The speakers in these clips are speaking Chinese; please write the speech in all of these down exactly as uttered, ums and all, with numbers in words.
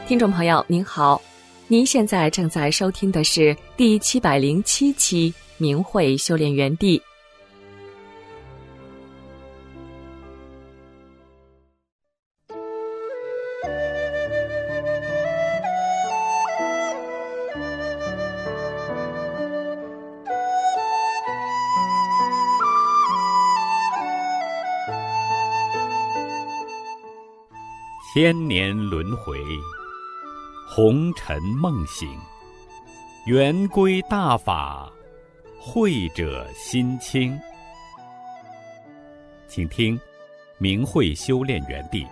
听众朋友您好，您现在正在收听的是第七百零七期明慧修炼园地。 千年轮回，红尘梦醒，圆归大法，慧者心清。请听明慧修炼园地。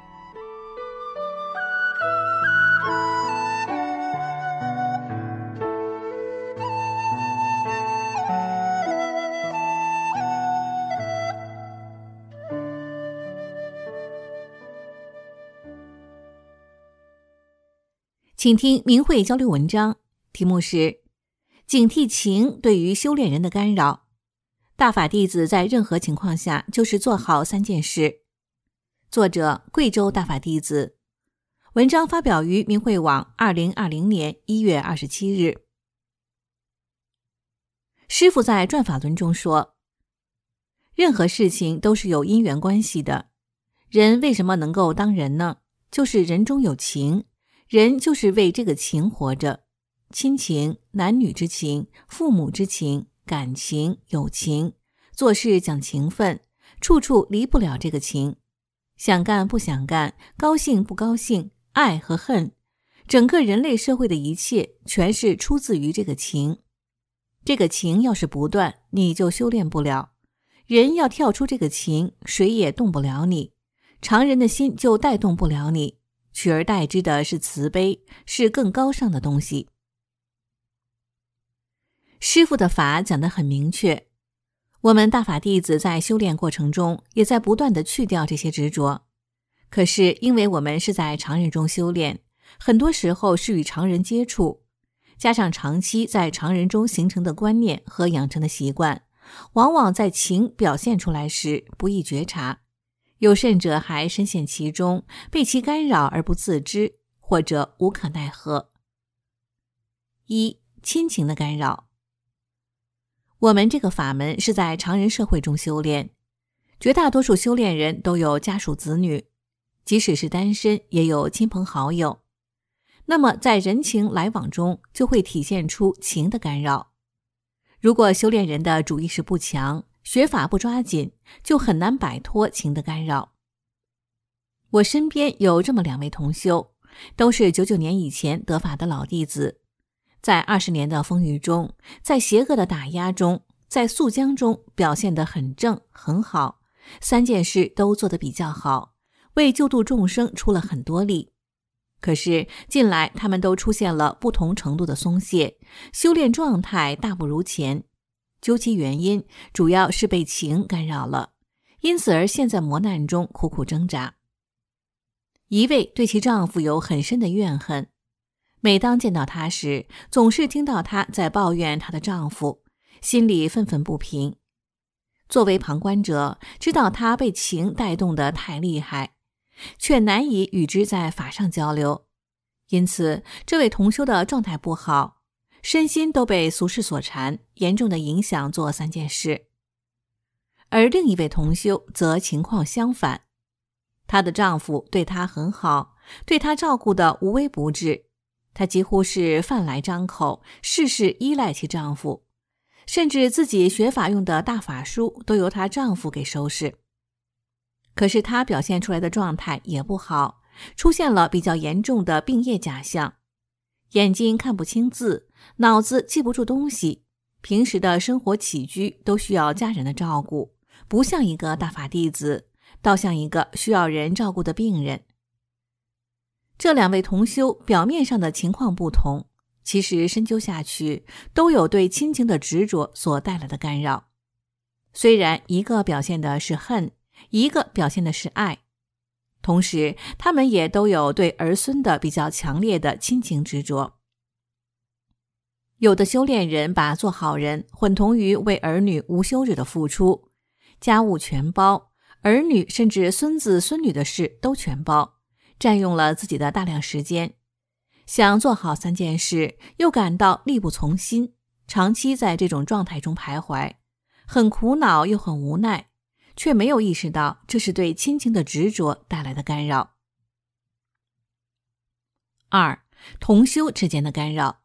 请听明慧交流文章，题目是警惕情对于修炼人的干扰。大法弟子在任何情况下就是做好三件事。作者贵州大法弟子，文章发表于明慧网二零二零年一月二十七日。师父在转法轮中说，任何事情都是有因缘关系的。人为什么能够当人呢？就是人中有情，人就是为这个情活着，亲情、男女之情、父母之情、感情、友情，做事讲情分，处处离不了这个情。想干不想干，高兴不高兴，爱和恨，整个人类社会的一切全是出自于这个情。这个情要是不断，你就修炼不了。人要跳出这个情，谁也动不了你，常人的心就带动不了你，取而代之的是慈悲，是更高尚的东西。师父的法讲得很明确，我们大法弟子在修炼过程中也在不断地去掉这些执着。可是因为我们是在常人中修炼，很多时候是与常人接触，加上长期在常人中形成的观念和养成的习惯，往往在情表现出来时不易觉察，有甚者还深陷其中，被其干扰而不自知，或者无可奈何。一、亲情的干扰。我们这个法门是在常人社会中修炼，绝大多数修炼人都有家属子女，即使是单身也有亲朋好友。那么在人情来往中就会体现出情的干扰。如果修炼人的主意识不强，学法不抓紧，就很难摆脱情的干扰。我身边有这么两位同修，都是九九年以前得法的老弟子，在二十年的风雨中，在邪恶的打压中，在宿江中表现得很正很好，三件事都做得比较好，为救度众生出了很多力。可是近来他们都出现了不同程度的松懈，修炼状态大不如前。究其原因，主要是被情干扰了，因此而陷在磨难中苦苦挣扎。一位对其丈夫有很深的怨恨，每当见到她时，总是听到她在抱怨她的丈夫，心里愤愤不平。作为旁观者，知道她被情带动得太厉害，却难以与之在法上交流，因此这位同修的状态不好，身心都被俗事所缠，严重的影响做三件事。而另一位同修则情况相反，她的丈夫对她很好，对她照顾得无微不至，她几乎是饭来张口，事事依赖其丈夫，甚至自己学法用的大法书都由她丈夫给收拾。可是她表现出来的状态也不好，出现了比较严重的病业假象，眼睛看不清字，脑子记不住东西，平时的生活起居都需要家人的照顾，不像一个大法弟子，倒像一个需要人照顾的病人。这两位同修表面上的情况不同，其实深究下去，都有对亲情的执着所带来的干扰。虽然一个表现的是恨，一个表现的是爱，同时他们也都有对儿孙的比较强烈的亲情执着。有的修炼人把做好人混同于为儿女无休止的付出，家务全包，儿女甚至孙子孙女的事都全包，占用了自己的大量时间， 想做好三件事，又感到力不从心，长期在这种状态中徘徊，很苦恼又很无奈，却没有意识到这是对亲情的执着带来的干扰。二、同修之间的干扰。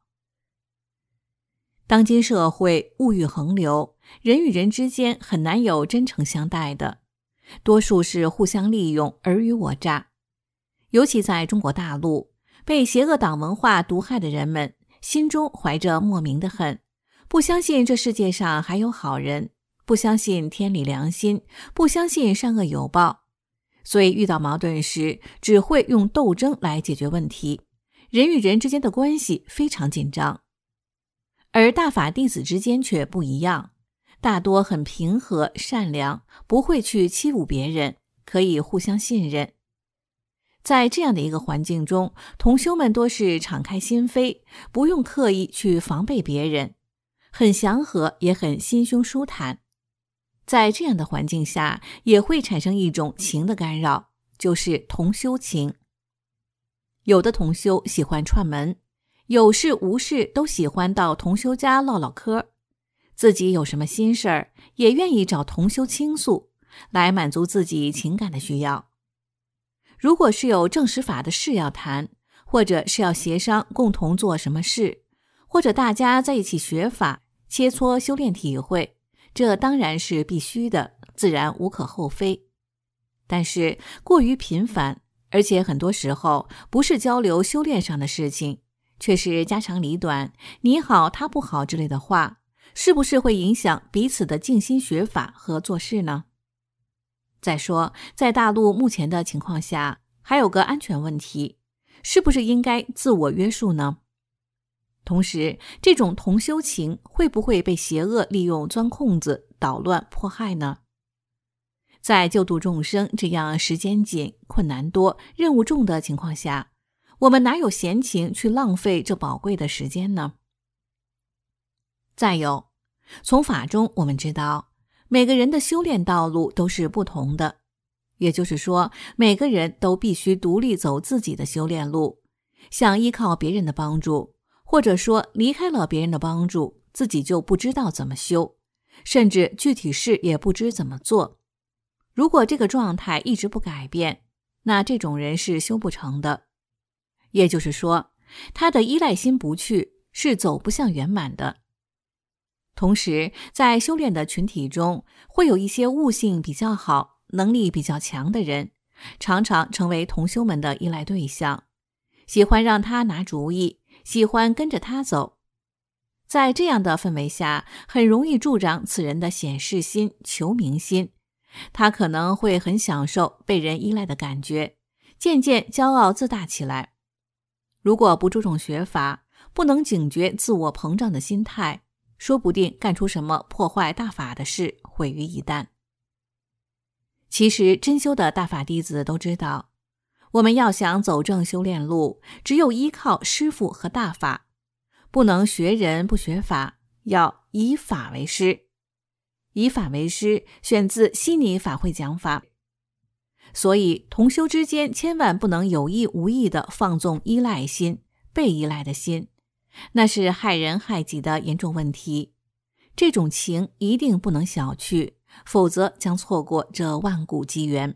当今社会物欲横流，人与人之间很难有真诚相待的，多数是互相利用，尔虞我诈。尤其在中国大陆，被邪恶党文化毒害的人们心中怀着莫名的恨，不相信这世界上还有好人，不相信天理良心，不相信善恶有报，所以遇到矛盾时只会用斗争来解决问题，人与人之间的关系非常紧张。而大法弟子之间却不一样，大多很平和善良，不会去欺侮别人，可以互相信任。在这样的一个环境中，同修们多是敞开心扉，不用刻意去防备别人，很祥和，也很心胸舒坦。在这样的环境下，也会产生一种情的干扰，就是同修情。有的同修喜欢串门，有事无事都喜欢到同修家唠唠嗑，自己有什么心事儿，也愿意找同修倾诉，来满足自己情感的需要。如果是有正实法的事要谈，或者是要协商共同做什么事，或者大家在一起学法，切磋修炼体会，这当然是必须的，自然无可厚非。但是过于频繁，而且很多时候不是交流修炼上的事情，却是家长里短，你好他不好之类的话，是不是会影响彼此的静心学法和做事呢？再说，在大陆目前的情况下，还有个安全问题，是不是应该自我约束呢？同时，这种同修情会不会被邪恶利用钻空子、捣乱、迫害呢？在救度众生这样时间紧、困难多、任务重的情况下，我们哪有闲情去浪费这宝贵的时间呢？再有，从法中我们知道，每个人的修炼道路都是不同的，也就是说，每个人都必须独立走自己的修炼路，想依靠别人的帮助，或者说离开了别人的帮助，自己就不知道怎么修，甚至具体事也不知怎么做。如果这个状态一直不改变，那这种人是修不成的。也就是说，他的依赖心不去，是走不向圆满的。同时，在修炼的群体中，会有一些悟性比较好、能力比较强的人，常常成为同修们的依赖对象，喜欢让他拿主意，喜欢跟着他走。在这样的氛围下，很容易助长此人的显示心、求名心，他可能会很享受被人依赖的感觉，渐渐骄傲自大起来。如果不注重学法，不能警觉自我膨胀的心态，说不定干出什么破坏大法的事，毁于一旦。其实真修的大法弟子都知道，我们要想走正修炼路，只有依靠师父和大法，不能学人不学法，要以法为师。以法为师选自悉尼法会讲法。所以同修之间千万不能有意无意地放纵依赖心、被依赖的心，那是害人害己的严重问题。这种情一定不能小觑，否则将错过这万古机缘。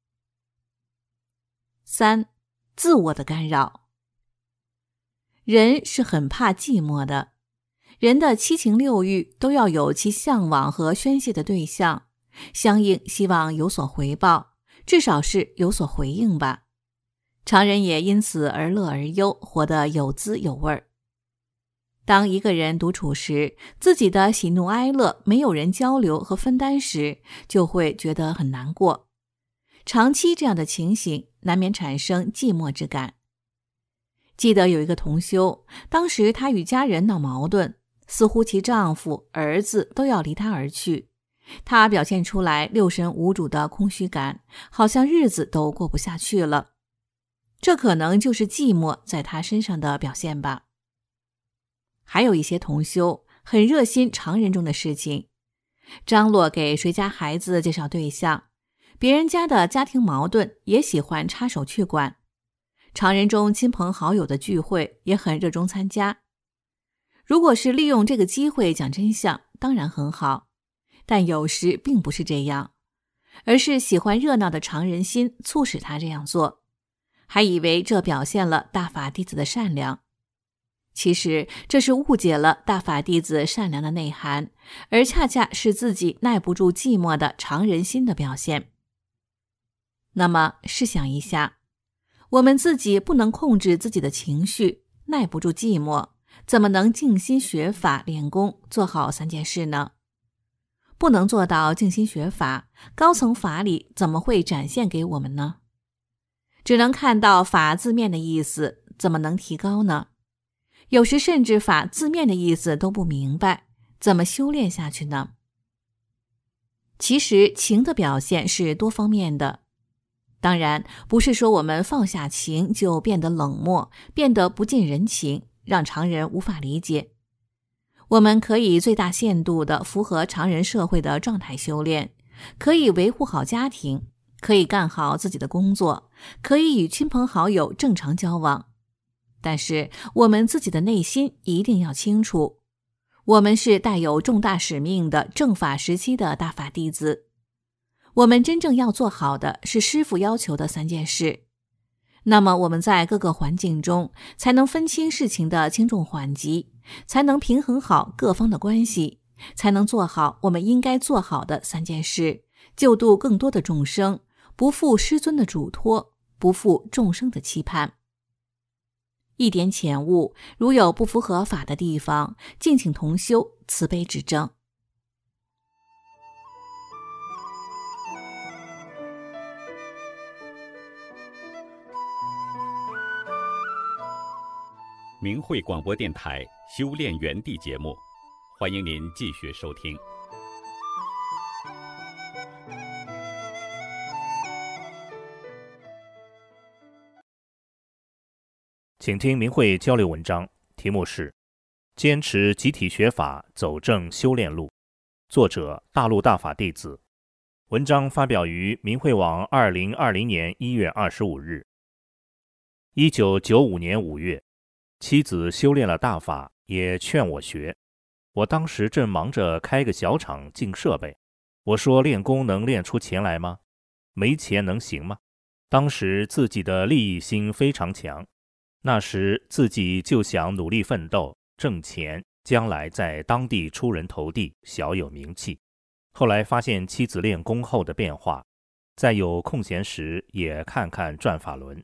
三、自我的干扰。人是很怕寂寞的，人的七情六欲都要有其向往和宣泄的对象，相应希望有所回报，至少是有所回应吧。常人也因此而乐而忧，活得有滋有味儿。当一个人独处时，自己的喜怒哀乐没有人交流和分担时，就会觉得很难过。长期这样的情形，难免产生寂寞之感。记得有一个同修，当时她与家人闹矛盾，似乎其丈夫、儿子都要离她而去，她表现出来六神无主的空虚感，好像日子都过不下去了。这可能就是寂寞在她身上的表现吧。还有一些同修很热心常人中的事情，张罗给谁家孩子介绍对象，别人家的家庭矛盾也喜欢插手去管。 常人中亲朋好友的聚会也很热衷参加。如果是利用这个机会讲真相，当然很好，但有时并不是这样，而是喜欢热闹的常人心促使他这样做，还以为这表现了大法弟子的善良。其实这是误解了大法弟子善良的内涵，而恰恰是自己耐不住寂寞的常人心的表现。那么试想一下，我们自己不能控制自己的情绪，耐不住寂寞，怎么能静心学法练功，做好三件事呢？不能做到静心学法，高层法理怎么会展现给我们呢？只能看到法字面的意思，怎么能提高呢？有时甚至法字面的意思都不明白，怎么修炼下去呢？其实情的表现是多方面的，当然不是说我们放下情就变得冷漠，变得不近人情，让常人无法理解。我们可以最大限度地符合常人社会的状态修炼，可以维护好家庭，可以干好自己的工作，可以与亲朋好友正常交往。但是我们自己的内心一定要清楚，我们是带有重大使命的正法时期的大法弟子，我们真正要做好的是师父要求的三件事。那么我们在各个环境中才能分清事情的轻重缓急，才能平衡好各方的关系，才能做好我们应该做好的三件事，救度更多的众生，不负师尊的嘱托，不负众生的期盼。一点浅悟，如有不符合法的地方，敬请同修慈悲指正。 明慧广播电台修炼园地节目，欢迎您继续收听。 请听明慧交流文章，题目是坚持集体学法，走正修炼路，作者大陆大法弟子。文章发表于明慧网二零二零年一月二十五日。一九九五年五月，妻子修炼了大法，也劝我学。我当时正忙着开个小厂进设备，我说练功能练出钱来吗？没钱能行吗？当时自己的利益心非常强，那时自己就想努力奋斗挣钱，将来在当地出人头地，小有名气。后来发现妻子练功后的变化，在有空闲时也看看转法轮。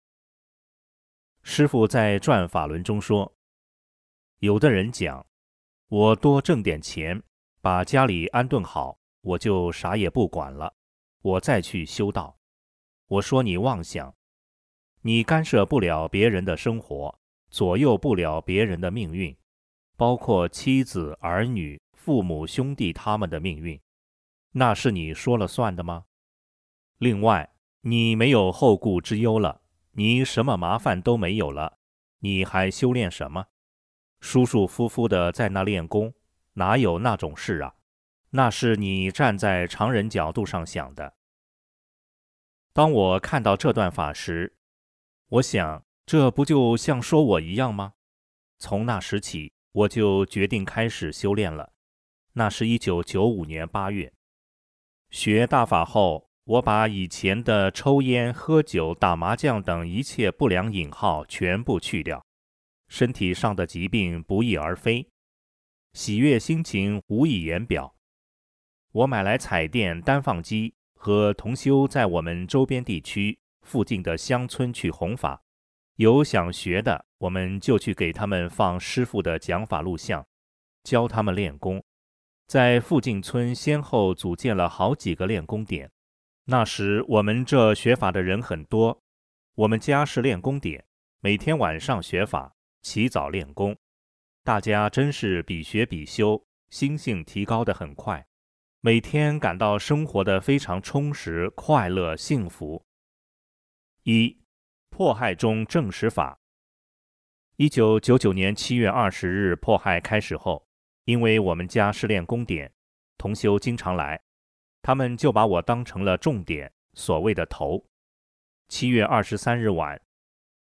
师父在转法轮中说，有的人讲，我多挣点钱，把家里安顿好，我就啥也不管了，我再去修道。我说你妄想，你干涉不了别人的生活，左右不了别人的命运，包括妻子、儿女、父母、兄弟他们的命运，那是你说了算的吗？另外，你没有后顾之忧了，你什么麻烦都没有了，你还修炼什么？舒舒服服的在那练功，哪有那种事啊？那是你站在常人角度上想的。当我看到这段法时，我想，这不就像说我一样吗？从那时起，我就决定开始修炼了。那是一九九五年八月。学大法后，我把以前的抽烟、喝酒、打麻将等一切不良瘾号全部去掉，身体上的疾病不翼而飞，喜悦心情无以言表。我买来彩电、单放机，和同修在我们周边地区附近的乡村去弘法，有想学的，我们就去给他们放师父的讲法录像，教他们练功。在附近村先后组建了好几个练功点。那时我们这学法的人很多，我们家是练功点，每天晚上学法，起早练功，大家真是比学比修，心性提高得很快，每天感到生活的非常充实、快乐、幸福。一、迫害中正实法。一九九九年七月二十日迫害开始后，因为我们家是练功点，同修经常来，他们就把我当成了重点，所谓的头。七月二十三日晚，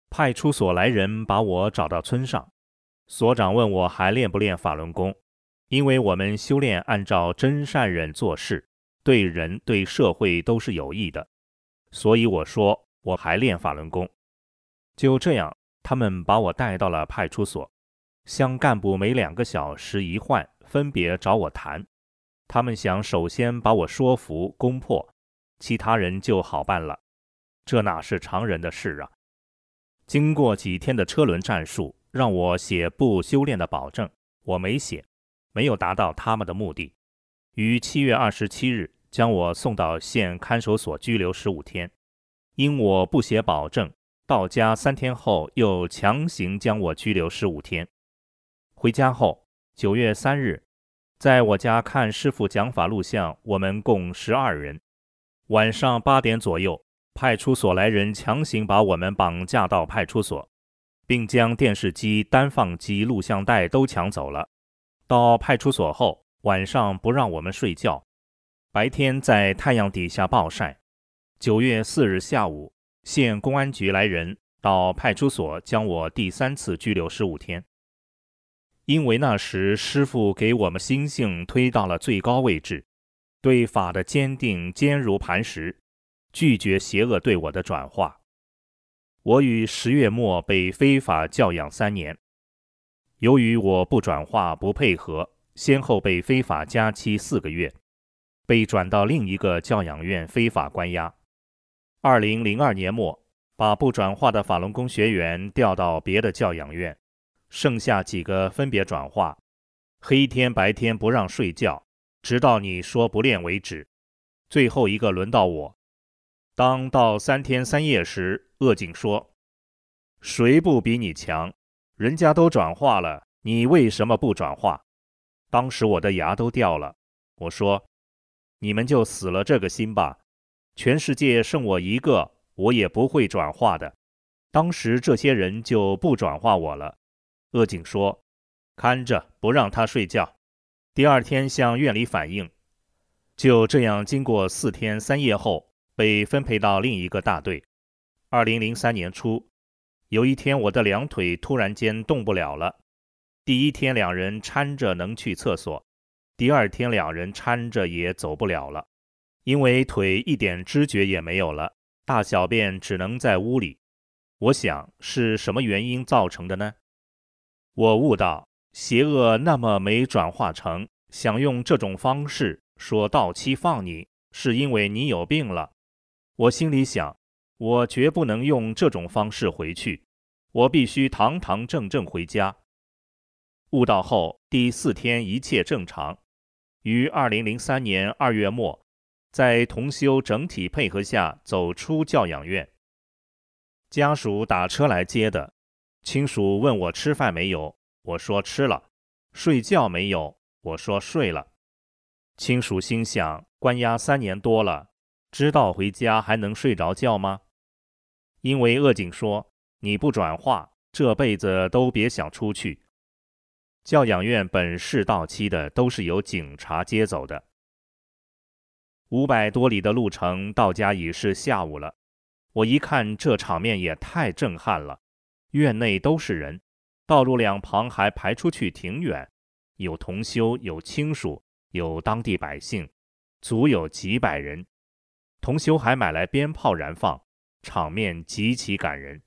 派出所来人把我找到村上，所长问我还练不练法轮功，因为我们修炼按照真善忍做事，对人对社会都是有益的，所以我说我还练法轮功。就这样，他们把我带到了派出所，乡干部每两个小时一换，分别找我谈。他们想首先把我说服攻破，其他人就好办了。这哪是常人的事啊！经过几天的车轮战术，让我写不修炼的保证，我没写，没有达到他们的目的。于七月二十七日将我送到县看守所拘留十五天，因我不写保证，到家三天后又强行将我拘留十五天。回家后，九月三日，在我家看师父讲法录像，我们共十二人。晚上八点左右，派出所来人强行把我们绑架到派出所，并将电视机、单放机、录像带都抢走了。到派出所后，晚上不让我们睡觉，白天在太阳底下暴晒。九月四日下午，县公安局来人到派出所将我第三次拘留十五天。因为那时师父给我们心性推到了最高位置，对法的坚定坚如磐石，拒绝邪恶对我的转化。我于十月末被非法教养三年，由于我不转化不配合，先后被非法加期四个月，被转到另一个教养院非法关押。二零零二年末，把不转化的法轮功学员调到别的教养院，剩下几个分别转化，黑天白天不让睡觉，直到你说不练为止。最后一个轮到我。当到三天三夜时，恶警说：“谁不比你强？人家都转化了，你为什么不转化？”当时我的牙都掉了。我说：“你们就死了这个心吧，全世界剩我一个，我也不会转化的。”当时这些人就不转化我了。恶警说：“看着，不让他睡觉。”第二天向院里反映。就这样经过四天三夜后，被分配到另一个大队。二零零三年初，有一天我的两腿突然间动不了了。第一天两人搀着能去厕所，第二天两人搀着也走不了了，因为腿一点知觉也没有了，大小便只能在屋里。我想是什么原因造成的呢？我悟到邪恶那么没转化成，想用这种方式说到期放你，是因为你有病了。我心里想，我绝不能用这种方式回去，我必须堂堂正正回家。悟道后第四天一切正常，于二零零三年二月末，在同修整体配合下走出教养院。家属打车来接的，亲属问我吃饭没有，我说吃了。睡觉没有，我说睡了。亲属心想，关押三年多了，知道回家还能睡着觉吗？因为恶警说，你不转化，这辈子都别想出去。教养院本市到期的都是由警察接走的。五百多里的路程到家已是下午了。我一看这场面也太震撼了，院内都是人，道路两旁还排出去挺远，有同修，有亲属，有当地百姓，足有几百人。同修还买来鞭炮燃放，场面极其感人。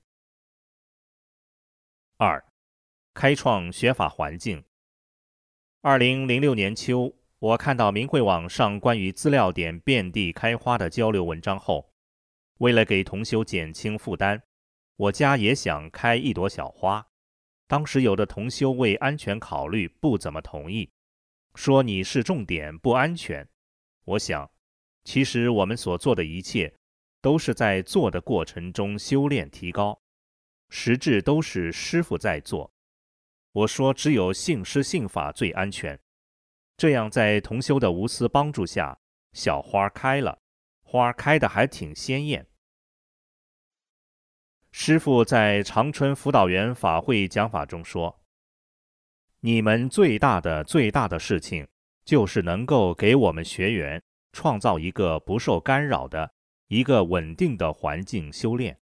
二，开创学法环境。二零零六年秋，我看到明慧网上关于资料点遍地开花的交流文章后，为了给同修减轻负担，我家也想开一朵小花。当时有的同修为安全考虑不怎么同意，说你是重点不安全。我想，其实我们所做的一切都是在做的过程中修炼提高，实质都是师父在做。我说只有信师信法最安全。这样在同修的无私帮助下，小花开了，花开得还挺鲜艳。师父在长春辅导员法会讲法中说，你们最大的最大的事情就是能够给我们学员创造一个不受干扰的一个稳定的环境修炼，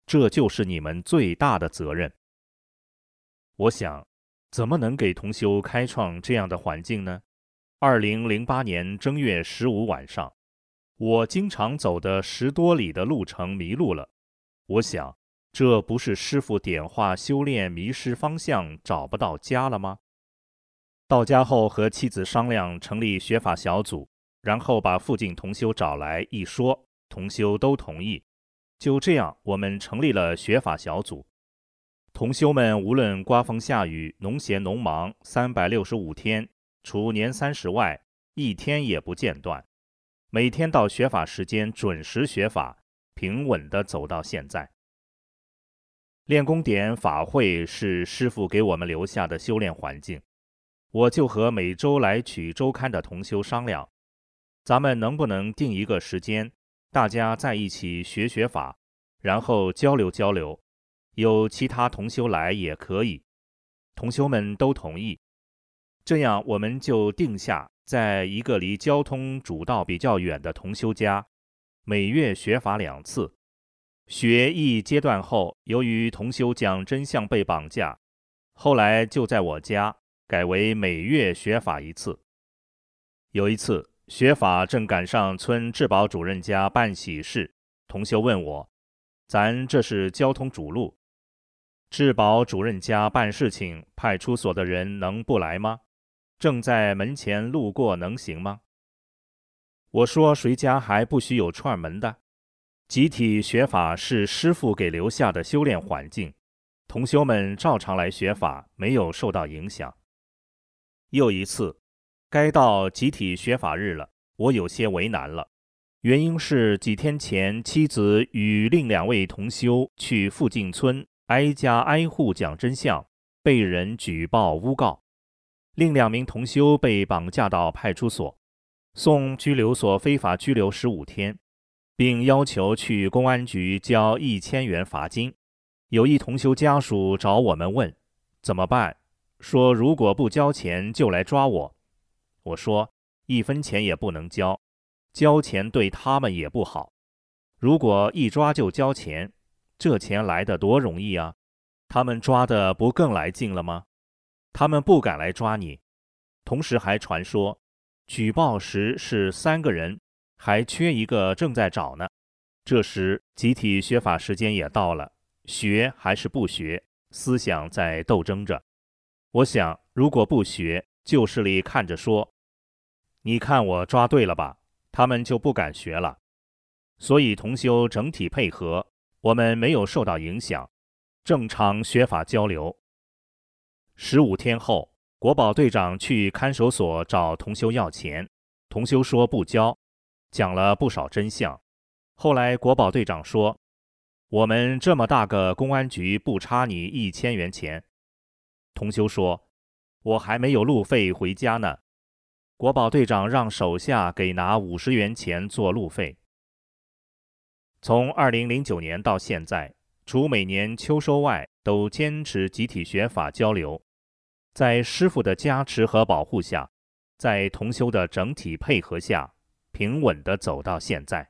这就是你们最大的责任。我想，怎么能给同修开创这样的环境呢？二零零八年正月十五晚上，我经常走的十多里的路程迷路了。我想，这不是师父点化修炼迷失方向，找不到家了吗？到家后和妻子商量成立学法小组，然后把附近同修找来一说，同修都同意。就这样，我们成立了学法小组。同修们无论刮风下雨、农闲农忙，三百六十五天，除年三十外，一天也不间断。每天到学法时间准时学法，平稳地走到现在。练功点法会是师父给我们留下的修炼环境。我就和每周来取周刊的同修商量，咱们能不能定一个时间，大家在一起学学法，然后交流交流，有其他同修来也可以。同修们都同意。这样我们就定下，在一个离交通主道比较远的同修家，每月学法两次。学一阶段后，由于同修讲真相被绑架，后来就在我家改为每月学法一次。有一次学法正赶上村治保主任家办喜事，同修问我，咱这是交通主路，治保主任家办事情，派出所的人能不来吗？正在门前路过能行吗？我说，谁家还不许有串门的？集体学法是师父给留下的修炼环境，同修们照常来学法，没有受到影响。又一次，该到集体学法日了，我有些为难了。原因是几天前妻子与另两位同修去附近村挨家挨户讲真相，被人举报诬告。另两名同修被绑架到派出所，送拘留所非法拘留十五天，并要求去公安局交一千元罚金。有一同修家属找我们问怎么办，说如果不交钱就来抓我。我说一分钱也不能交，交钱对他们也不好。如果一抓就交钱，这钱来得多容易啊，他们抓的不更来劲了吗？他们不敢来抓你。同时还传说举报时是三个人，还缺一个正在找呢。这时集体学法时间也到了，学还是不学，思想在斗争着。我想如果不学，旧势力看着说，你看我抓对了吧，他们就不敢学了。所以同修整体配合，我们没有受到影响，正常学法交流。十五天后，国保队长去看守所找同修要钱，同修说不交，讲了不少真相。后来国保队长说，我们这么大个公安局不差你一千元钱。同修说，我还没有路费回家呢。国保队长让手下给拿五十元钱做路费。从二零零九年到现在，除每年秋收外，都坚持集体学法交流。在师父的加持和保护下，在同修的整体配合下，平稳地走到现在。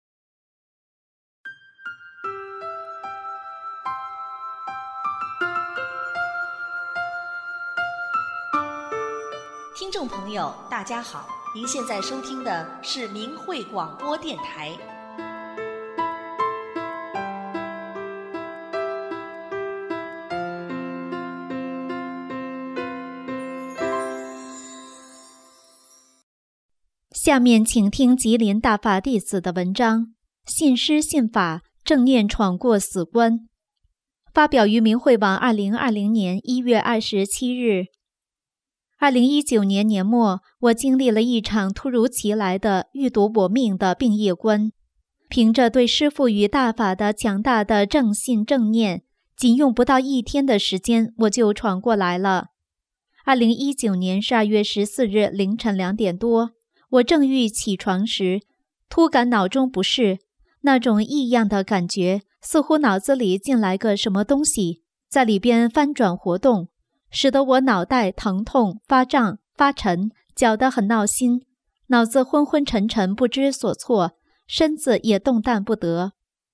听众朋友，大家好，您现在收听的是明慧广播电台。 下面请听吉林大法弟子的文章《信师信法，正念闯过死关》，发表于明慧网二零二零年一月二十七日。二零一九年年末，我经历了一场突如其来的欲夺我命的病业关。凭着对师父与大法的强大的正信正念，仅用不到一天的时间，我就闯过来了。二零一九年十二月十四日凌晨两点多，我正欲起床时，突感脑中不适，那种异样的感觉，似乎脑子里进来个什么东西，在里边翻转活动，使得我脑袋疼痛、发胀、发沉，搅得很闹心，脑子昏昏沉沉不知所措，身子也动弹不得。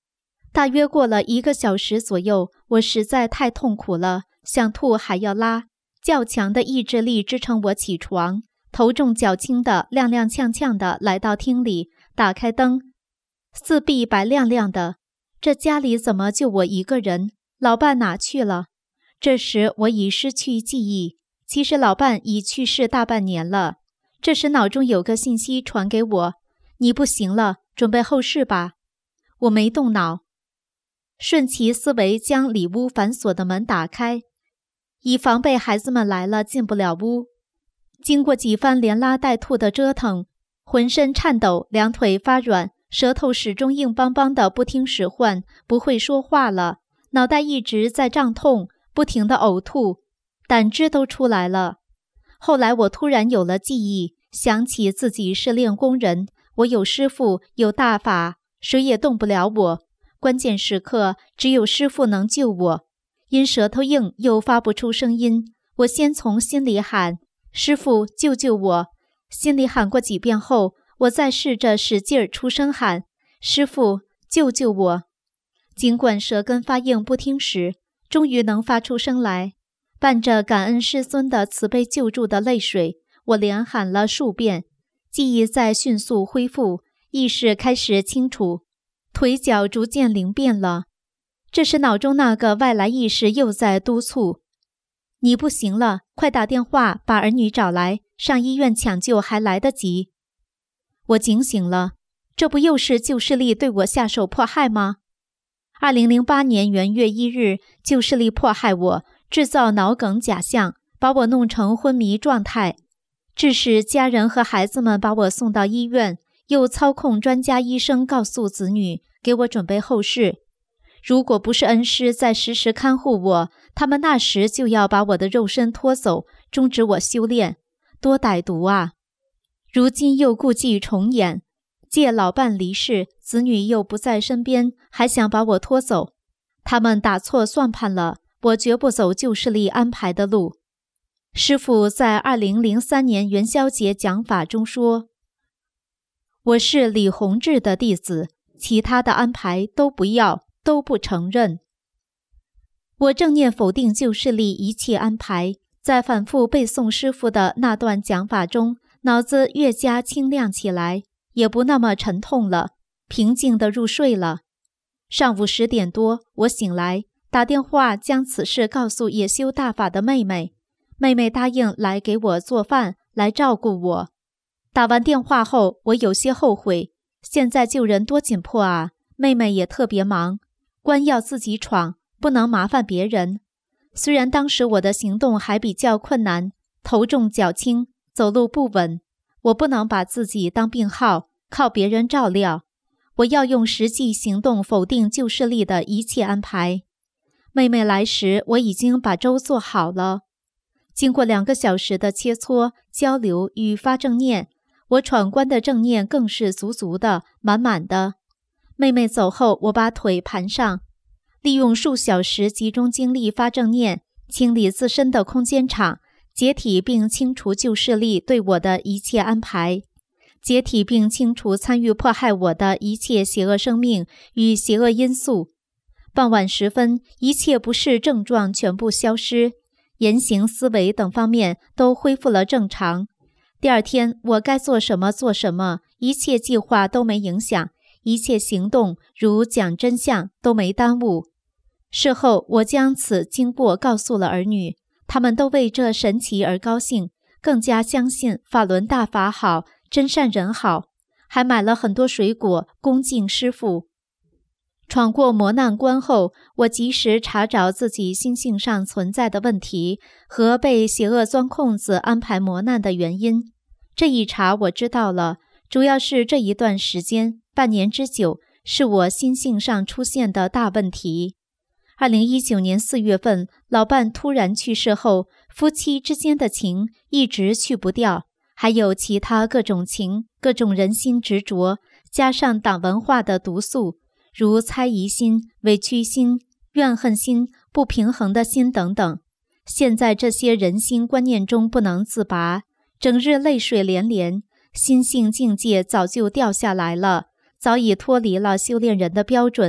大约过了一个小时左右，我实在太痛苦了，想吐还要拉，较强的意志力支撑我起床，头重脚轻的踉踉跄跄的来到厅里，打开灯，四壁白亮亮的，这家里怎么就我一个人？老伴哪去了？这时我已失去记忆，其实老伴已去世大半年了。这时脑中有个信息传给我，你不行了，准备后事吧。我没动脑，顺其思维将里屋反锁的门打开，以防备孩子们来了进不了屋。经过几番连拉带吐的折腾，浑身颤抖，两腿发软，舌头始终硬邦邦的不听使唤，不会说话了，脑袋一直在胀痛，不停地呕吐，胆汁都出来了。后来我突然有了记忆，想起自己是练功人，我有师父，有大法，谁也动不了我。关键时刻只有师父能救我。因舌头硬又发不出声音，我先从心里喊师父救救我。心里喊过几遍后，我再试着使劲儿出声喊师父救救我。尽管舌根发硬不听使，终于能发出声来，伴着感恩师尊的慈悲救助的泪水，我连喊了数遍，记忆在迅速恢复，意识开始清楚，腿脚逐渐灵便了。这时脑中那个外来意识又在督促，你不行了，快打电话把儿女找来，上医院抢救还来得及。我警醒了，这不又是旧势力对我下手迫害吗？二零零八年元月一日，旧势力迫害我，制造脑梗假象，把我弄成昏迷状态，致使家人和孩子们把我送到医院，又操控专家医生告诉子女，给我准备后事。如果不是恩师在时时看护我，他们那时就要把我的肉身拖走，终止我修炼，多歹毒啊！如今又故伎重演，借老伴离世，子女又不在身边，还想把我拖走。他们打错算盘了，我绝不走旧势力安排的路。师父在二零零三年元宵节讲法中说，我是李洪志的弟子，其他的安排都不要，都不承认。我正念否定旧势力一切安排，在反复背诵师父的那段讲法中，脑子越加清亮起来，也不那么沉痛了，平静地入睡了。上午十点多，我醒来，打电话将此事告诉也修大法的妹妹，妹妹答应来给我做饭，来照顾我。打完电话后，我有些后悔，现在救人多紧迫啊，妹妹也特别忙，关要自己闯，不能麻烦别人。虽然当时我的行动还比较困难，头重脚轻，走路不稳，我不能把自己当病号，靠别人照料，我要用实际行动否定旧势力的一切安排。妹妹来时，我已经把粥做好了。经过两个小时的切磋、交流与发正念，我闯关的正念更是足足的、满满的。妹妹走后，我把腿盘上，利用数小时集中精力发正念，清理自身的空间场，解体并清除旧势力对我的一切安排，解体并清除参与迫害我的一切邪恶生命与邪恶因素。傍晚时分，一切不适症状全部消失，言行思维等方面都恢复了正常。第二天，我该做什么做什么，一切计划都没影响，一切行动如讲真相都没耽误。事后，我将此经过告诉了儿女，他们都为这神奇而高兴，更加相信法轮大法好，真善人好，还买了很多水果恭敬师父。闯过磨难关后，我及时查找自己心性上存在的问题和被邪恶钻空子安排磨难的原因。这一查我知道了，主要是这一段时间半年之久，是我心性上出现的大问题。二零一九年四月份，老伴突然去世后，夫妻之间的情一直去不掉，还有其他各种情、各种人心执着，加上党文化的毒素，如猜疑心、委屈心、怨恨心、不平衡的心等等。现在这些人心观念中不能自拔，整日泪水连连，心性境界早就掉下来了，早已脱离了修炼人的标准，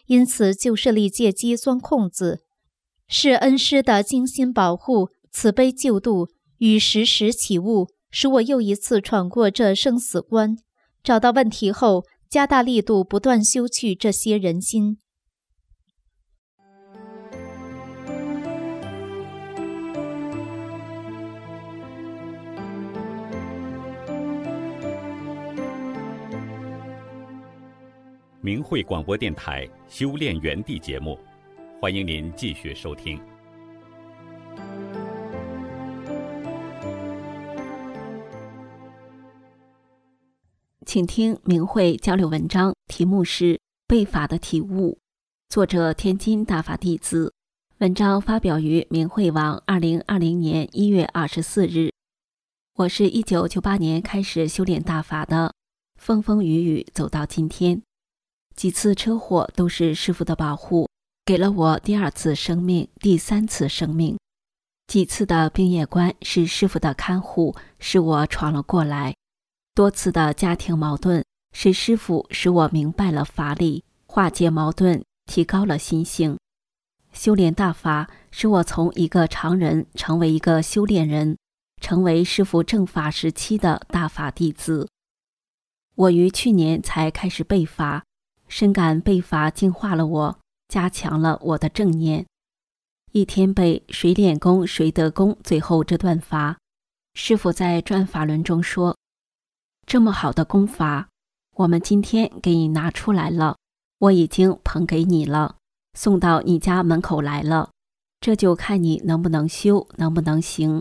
因此就设立戒机钻空子，是恩师的精心保护、慈悲救度与时时启悟，使我又一次闯过这生死关。找到问题后，加大力度，不断修去这些人心。 明慧广播电台修炼园地节目，欢迎您继续收听。 请听明慧交流文章，题目是《背法的体悟》，作者天津大法弟子。文章发表于明慧网二零二零年一月二十四日。我是一九九八年开始修炼大法的，风风雨雨走到今天。几次车祸都是师父的保护，给了我第二次生命、第三次生命。几次的病业关是师父的看护，使我闯了过来。多次的家庭矛盾是师父使我明白了法理，化解矛盾，提高了心性。修炼大法使我从一个常人成为一个修炼人，成为师父正法时期的大法弟子。我于去年才开始背法，深感背法净化了我，加强了我的正念。一天背谁练功谁得功最后这段法，师父在转法轮中说，这么好的功法，我们今天给你拿出来了，我已经捧给你了，送到你家门口来了，这就看你能不能修，能不能行。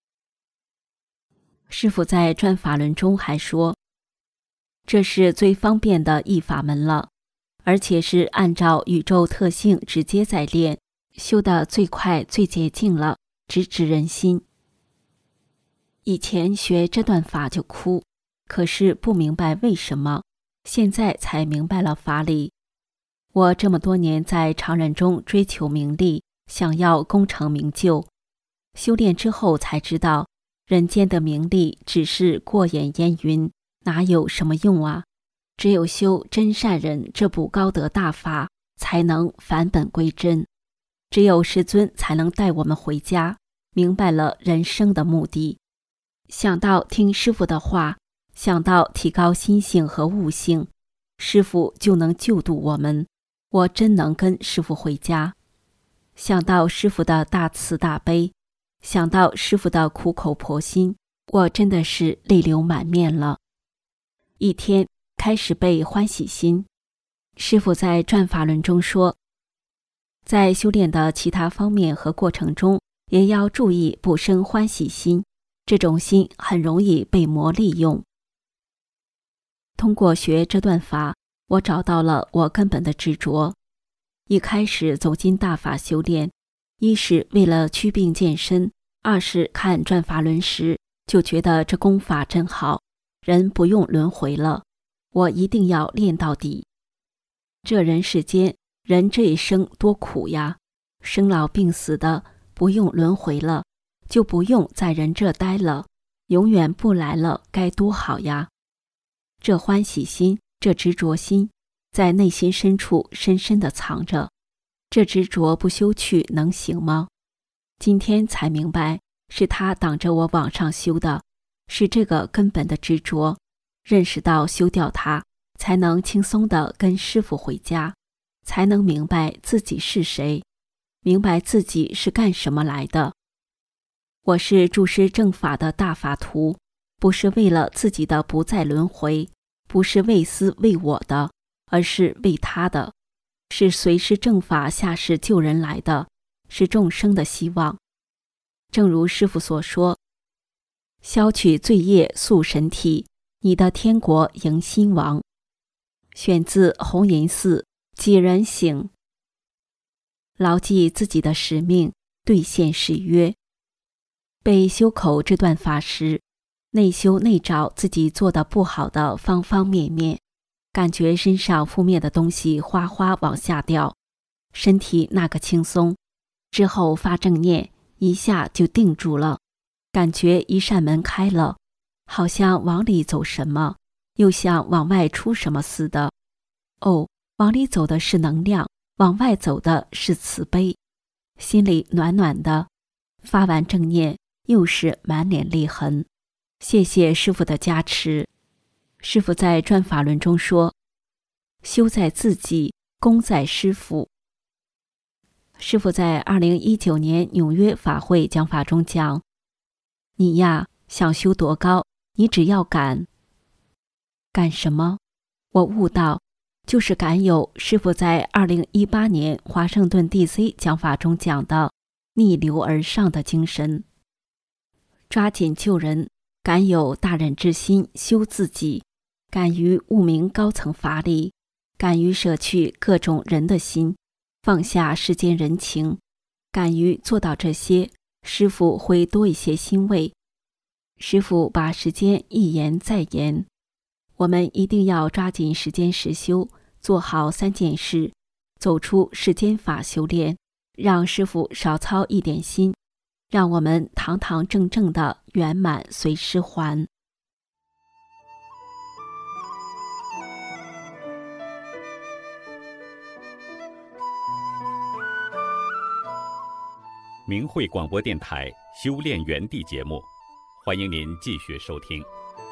师父在转法轮中还说，这是最方便的一法门了，而且是按照宇宙特性直接在练，修得最快最捷径了，直指人心。以前学这段法就哭，可是不明白为什么，现在才明白了法理。我这么多年在常人中追求名利，想要功成名就，修炼之后才知道，人间的名利只是过眼烟云，哪有什么用啊？只有修真善忍这部高德大法，才能返本归真。只有师尊才能带我们回家，明白了人生的目的。想到听师父的话，想到提高心性和悟性，师父就能救度我们，我真能跟师父回家。想到师父的大慈大悲，想到师父的苦口婆心，我真的是泪流满面了。一天开始背欢喜心，师父在转法轮中说，在修炼的其他方面和过程中，也要注意不生欢喜心，这种心很容易被魔利用。通过学这段法，我找到了我根本的执着。一开始走进大法修炼，一是为了祛病健身，二是看转法轮时就觉得这功法真好，人不用轮回了，我一定要练到底。这人世间，人这一生多苦呀，生老病死的，不用轮回了，就不用在人这待了，永远不来了，该多好呀。这欢喜心，这执着心，在内心深处深深地藏着，这执着不修去能行吗？今天才明白，是他挡着我往上修的，是这个根本的执着，认识到修掉它，才能轻松地跟师父回家，才能明白自己是谁，明白自己是干什么来的。我是注师正法的大法徒，不是为了自己的不再轮回，不是为私为我的，而是为他的，是随师正法下世救人来的，是众生的希望。正如师父所说，消去罪业塑神体，你的天国迎新王。选自红银寺几人行。牢记自己的使命，兑现誓约。背修口这段法时，内修内找自己做的不好的方方面面，感觉身上负面的东西哗哗往下掉，身体那个轻松。之后发正念，一下就定住了，感觉一扇门开了，好像往里走什么，又像往外出什么似的。哦， 往里走的是能量，往外走的是慈悲，心里暖暖的。发完正念，又是满脸泪痕。谢谢师父的加持。师父在转法轮中说，修在自己，功在师父。师父在二零一九年纽约法会讲法中讲，你呀，想修多高，你只要敢。敢什么？我悟到，就是敢有师父在二零一八年华盛顿 D C 讲法中讲的逆流而上的精神。抓紧救人，敢有大忍之心修自己，敢于悟明高层法理，敢于舍去各种人的心，放下世间人情，敢于做到这些，师父会多一些欣慰。师父把时间一言再言，我们一定要抓紧时间实修，做好三件事，走出世间法修炼，让师父少操一点心，让我们堂堂正正的圆满随师还。 明慧广播电台修炼园地节目，欢迎您继续收听。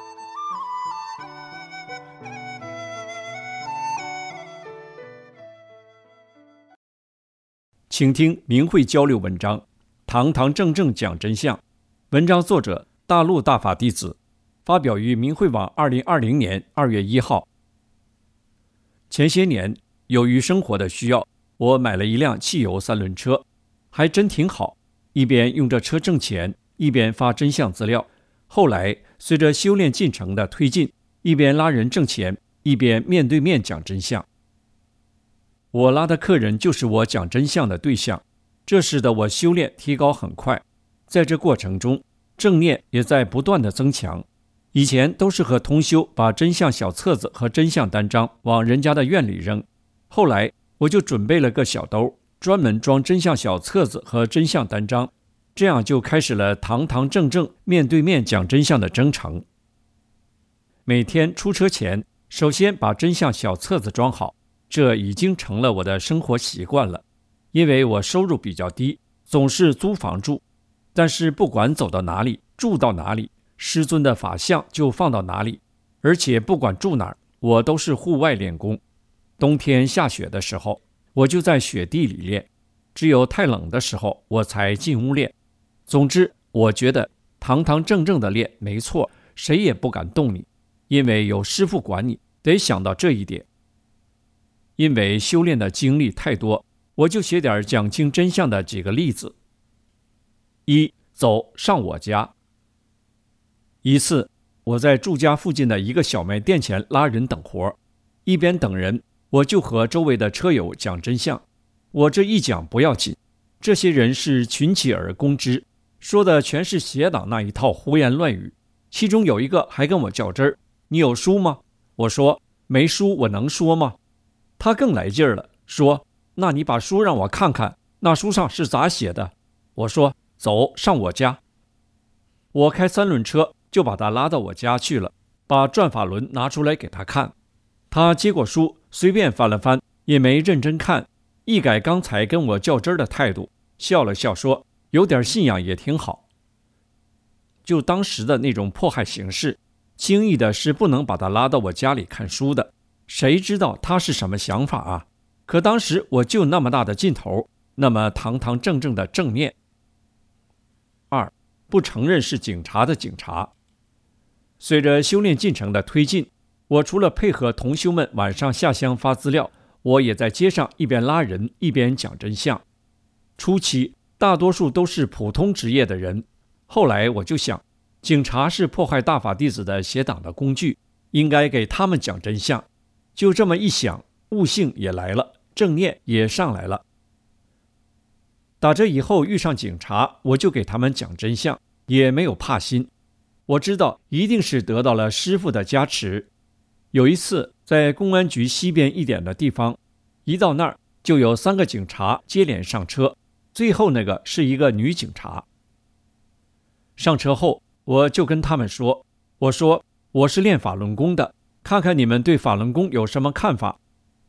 请听明慧交流文章，堂堂正正讲真相。文章作者大陆大法弟子，发表于明慧网二零二零年二月一号。前些年由于生活的需要，我买了一辆汽油三轮车，还真挺好，一边用这车挣钱，一边发真相资料。后来随着修炼进程的推进，一边拉人挣钱，一边面对面讲真相。我拉的客人就是我讲真相的对象，这使得我修炼提高很快。在这过程中，正念也在不断的增强。以前都是和同修把真相小册子和真相单张往人家的院里扔，后来我就准备了个小兜，专门装真相小册子和真相单张，这样就开始了堂堂正正面对面讲真相的征程。每天出车前，首先把真相小册子装好，这已经成了我的生活习惯了。因为我收入比较低，总是租房住，但是不管走到哪里，住到哪里，师尊的法像就放到哪里，而且不管住哪儿，我都是户外练功。冬天下雪的时候，我就在雪地里练，只有太冷的时候我才进屋练。总之，我觉得堂堂正正的练没错，谁也不敢动你，因为有师父管你，得想到这一点。因为修炼的经历太多，我就写点讲清真相的几个例子。一，走上我家。一次，我在住家附近的一个小卖店前拉人等活，一边等人，我就和周围的车友讲真相。我这一讲不要紧，这些人是群起而攻之，说的全是邪党那一套胡言乱语。其中有一个还跟我较真儿，你有书吗？我说没书，我能说吗？他更来劲儿了，说那你把书让我看看，那书上是咋写的？我说走上我家。我开三轮车就把他拉到我家去了，把转法轮拿出来给他看。他接过书，随便翻了翻，也没认真看，一改刚才跟我较真的态度，笑了笑说有点信仰也挺好。就当时的那种迫害形式，轻易的是不能把他拉到我家里看书的，谁知道他是什么想法啊？可当时我就那么大的劲头，那么堂堂正正的正面。二，不承认是警察的警察。随着修炼进程的推进，我除了配合同修们晚上下乡发资料，我也在街上一边拉人一边讲真相。初期大多数都是普通职业的人，后来我就想，警察是迫害大法弟子的邪党的工具，应该给他们讲真相。就这么一想，悟性也来了，正念也上来了。打这以后遇上警察，我就给他们讲真相，也没有怕心。我知道一定是得到了师父的加持。有一次在公安局西边一点的地方，一到那儿就有三个警察接连上车，最后那个是一个女警察。上车后我就跟他们说，我说我是练法轮功的，看看你们对法轮功有什么看法。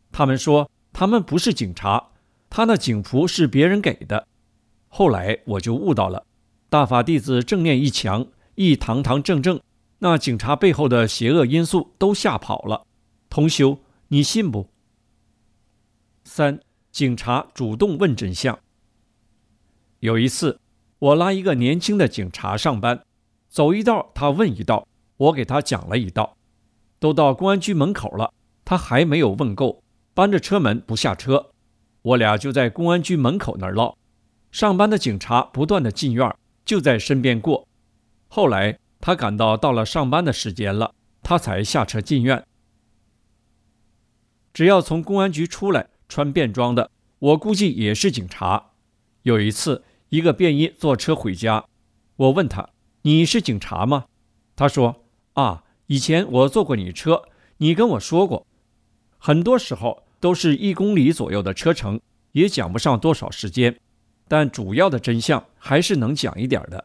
他们说他们不是警察，他那警服是别人给的。后来我就悟到了，大法弟子正念一强，一堂堂正正，那警察背后的邪恶因素都吓跑了。同修，你信不？三、警察主动问真相。有一次，我拉一个年轻的警察上班，走一道他问一道，我给他讲了一道。都到公安局门口了，他还没有问够，搬着车门不下车。我俩就在公安局门口那儿唠，上班的警察不断的进院，就在身边过。后来他感到到了上班的时间了，他才下车进院。只要从公安局出来，穿便装的，我估计也是警察。有一次，一个便衣坐车回家，我问他：“你是警察吗？”他说：“啊，以前我坐过你车，你跟我说过。”很多时候都是一公里左右的车程，也讲不上多少时间，但主要的真相还是能讲一点的。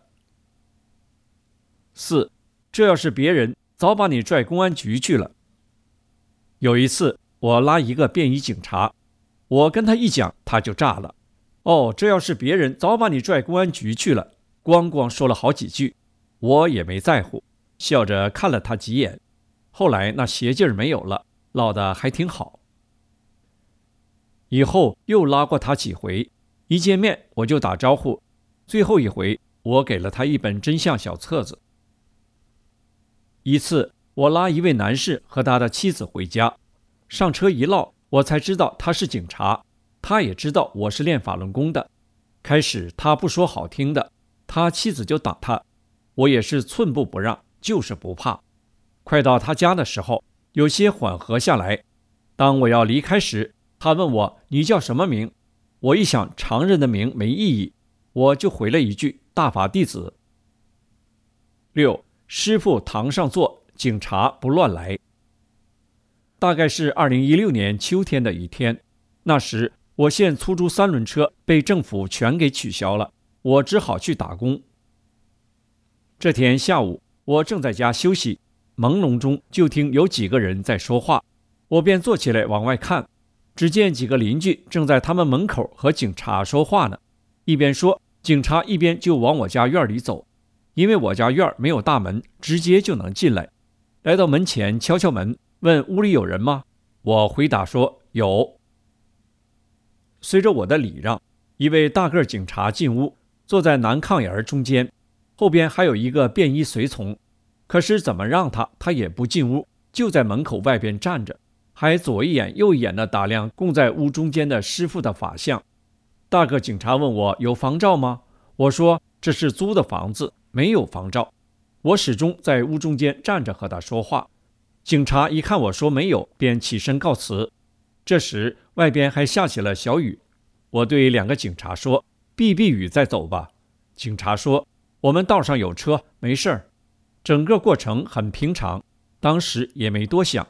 四，这要是别人，早把你拽公安局去了。有一次，我拉一个便衣警察，我跟他一讲，他就炸了。哦，这要是别人，早把你拽公安局去了。咣咣说了好几句，我也没在乎，笑着看了他几眼。后来那邪劲儿没有了，唠得还挺好。以后又拉过他几回，一见面我就打招呼。最后一回，我给了他一本真相小册子。一次，我拉一位男士和他的妻子回家，上车一唠，我才知道他是警察，他也知道我是练法轮功的。开始他不说好听的，他妻子就打他，我也是寸步不让，就是不怕。快到他家的时候，有些缓和下来。当我要离开时，他问我：“你叫什么名？”我一想常人的名没意义，我就回了一句：“大法弟子。”六，师父堂上坐，警察不乱来。大概是二零一六年秋天的一天，那时我县出租三轮车被政府全给取消了，我只好去打工。这天下午，我正在家休息，朦胧中就听有几个人在说话，我便坐起来往外看，只见几个邻居正在他们门口和警察说话呢，一边说，警察一边就往我家院里走。因为我家院没有大门，直接就能进来。来到门前敲敲门，问屋里有人吗？我回答说有。随着我的礼让，一位大个警察进屋，坐在南炕沿中间，后边还有一个便衣随从。可是怎么让他，他也不进屋，就在门口外边站着，还左一眼右一眼地打量供在屋中间的师父的法像。大个警察问我有房照吗？我说这是租的房子，没有房照。我始终在屋中间站着和他说话。警察一看我说没有，便起身告辞。这时外边还下起了小雨，我对两个警察说：“避避雨再走吧。”警察说：“我们道上有车，没事儿。”整个过程很平常，当时也没多想。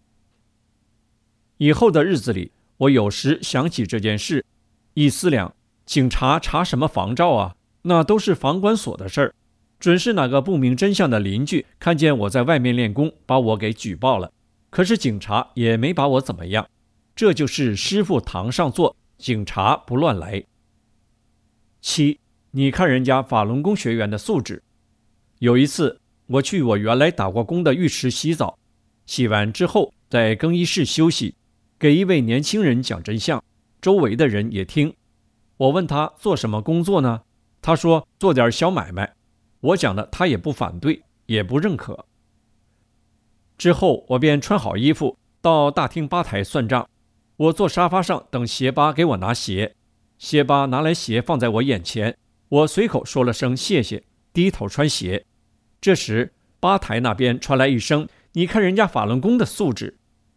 以后的日子里，我有时想起这件事，一思量，警察查什么房照啊？那都是房管所的事儿。准是哪个不明真相的邻居看见我在外面练功，把我给举报了。可是警察也没把我怎么样。这就是师父堂上坐，警察不乱来。七，你看人家法轮功学员的素质。有一次，我去我原来打过工的浴池洗澡，洗完之后在更衣室休息，给一位年轻人讲真相，周围的人也听。我问他做什么工作呢？他说做点小买卖。我讲的他也不反对，也不认可。之后我便穿好衣服到大厅吧台算账，我坐沙发上等鞋吧给我拿鞋，鞋吧拿来鞋放在我眼前，我随口说了声谢谢，低头穿鞋。这时吧台那边传来一声：“你看人家法轮功的素质。”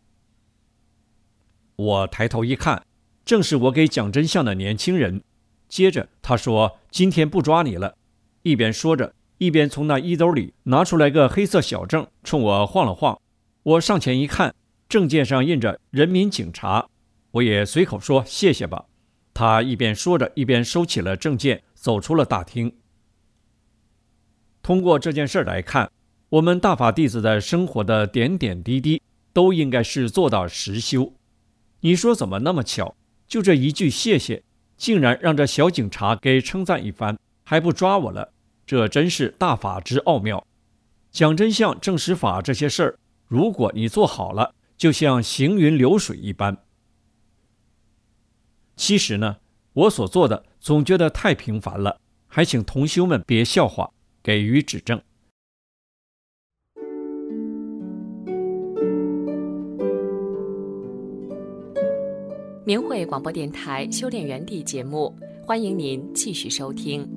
我抬头一看，正是我给讲真相的年轻人。接着他说：“今天不抓你了。”一边说着，一边从那衣兜里拿出来个黑色小证，冲我晃了晃。我上前一看，证件上印着人民警察，我也随口说谢谢吧。他一边说着，一边收起了证件，走出了大厅。通过这件事来看，我们大法弟子的生活的点点滴滴都应该是做到实修。 你说怎么那么巧？就这一句谢谢，竟然让这小警察给称赞一番，还不抓我了？这真是大法之奥妙。讲真相、证实法这些事儿，如果你做好了，就像行云流水一般。其实呢，我所做的总觉得太平凡了，还请同修们别笑话，给予指正。 明慧广播电台修炼园地节目，欢迎您继续收听。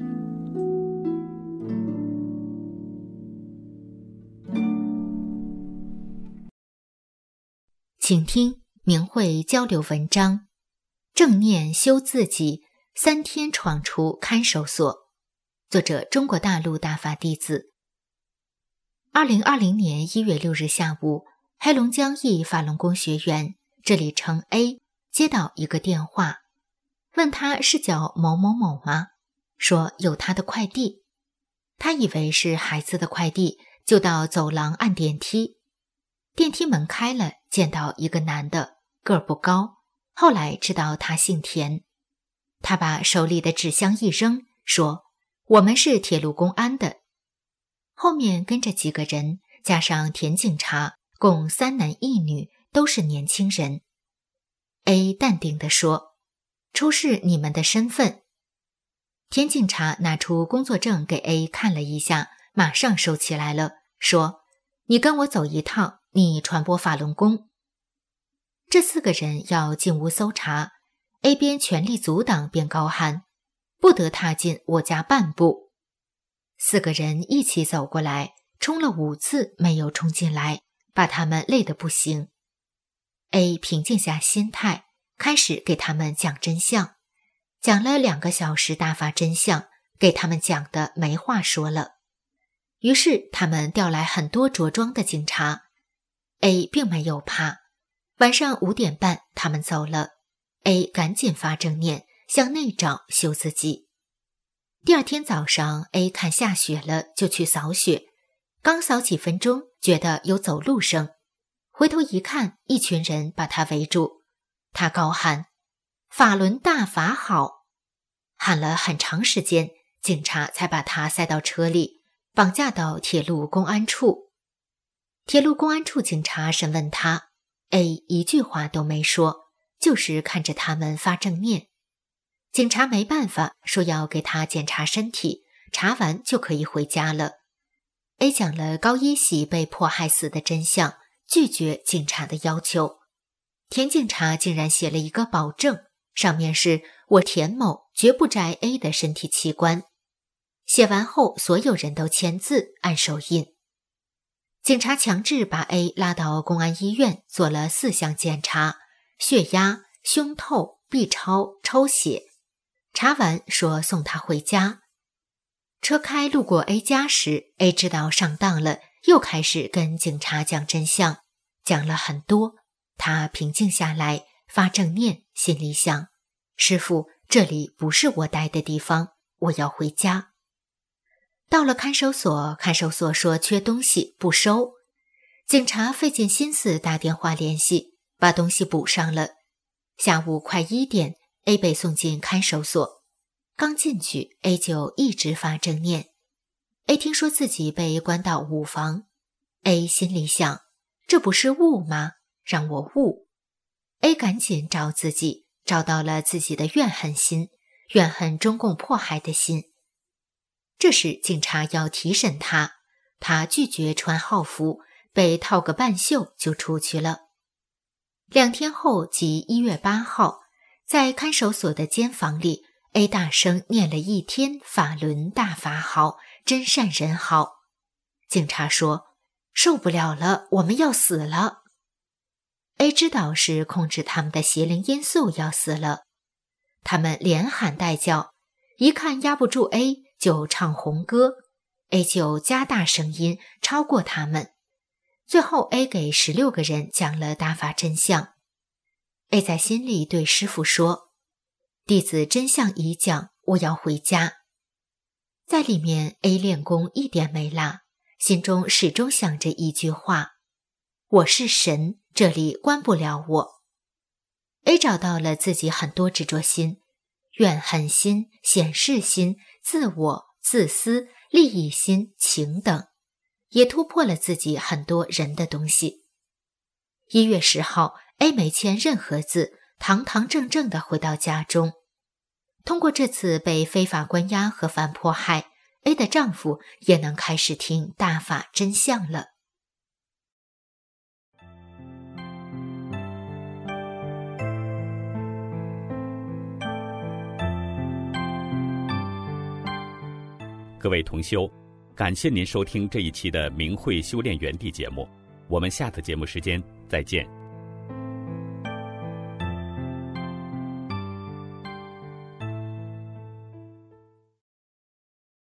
请听明慧交流文章：正念修自己，三天闯出看守所。作者：中国大陆大法弟子。二零二零年一月六日下午，黑龙江一法轮功学员，这里称 A， 接到一个电话，问他是叫某某某吗？说有他的快递。他以为是孩子的快递，就到走廊按电梯。电梯门开了，见到一个男的，个儿不高，后来知道他姓田。他把手里的纸箱一扔，说：“我们是铁路公安的。”后面跟着几个人，加上田警察，共三男一女，都是年轻人。A 淡定地说：“出示你们的身份。”田警察拿出工作证给 A 看了一下，马上收起来了，说：“你跟我走一趟，你传播法轮功。”这四个人要进屋搜查， A 边全力阻挡边高喊：“不得踏进我家半步！”四个人一起走过来，冲了五次没有冲进来，把他们累得不行。A 平静下心态，开始给他们讲真相，讲了两个小时大法真相，给他们讲的没话说了。于是他们调来很多着装的警察。 A 并没有怕。晚上五点半他们走了， A 赶紧发正念，向内找修自己。第二天早上 A 看下雪了，就去扫雪，刚扫几分钟，觉得有走路声，回头一看，一群人把他围住。他高喊：“法轮大法好！”喊了很长时间，警察才把他塞到车里，绑架到铁路公安处。铁路公安处警察审问他， A 一句话都没说，就是看着他们发正念。警察没办法，说要给他检查身体，查完就可以回家了。 A 讲了高一喜被迫害死的真相，拒绝警察的要求。田警察竟然写了一个保证，上面是我田某绝不摘 A 的身体器官。写完后，所有人都签字按手印。警察强制把 A 拉到公安医院，做了四项检查：血压、胸透、B 超、抽血。查完说送他回家。车开路过 A 家时， A 知道上当了，又开始跟警察讲真相，讲了很多。他平静下来，发正念，心里想：师父，这里不是我待的地方，我要回家。到了看守所，看守所说缺东西不收，警察费尽心思打电话联系，把东西补上了。下午快一点， A 被送进看守所。刚进去， A 就一直发正念。 A 听说自己被关到五房， A 心里想：这不是悟吗？让我悟。 A 赶紧找自己，找到了自己的怨恨心，怨恨中共迫害的心。这时警察要提审他，他拒绝穿号服，被套个半袖就出去了。两天后，即一月八号，在看守所的监房里， A 大声念了一天法轮大法好，真善人好。警察说：受不了了，我们要死了。 A 知道是控制他们的邪灵因素要死了，他们连喊带叫，一看压不住 A 就唱红歌， A 就加大声音超过他们。最后 A 给十六个人讲了大法真相。 A 在心里对师父说：弟子真相已讲，我要回家。在里面 A 练功一点没落，心中始终想着一句话：我是神，这里关不了我。 A 找到了自己很多执着心，怨恨心、显示心、自我、自私、利益心、情等，也突破了自己很多人的东西。一月十号 A 没签任何字，堂堂正正地回到家中。通过这次被非法关押和反迫害， A 的丈夫也能开始听大法真相了。 各位同修，感谢您收听这一期的明慧修炼园地节目，我们下次节目时间再见。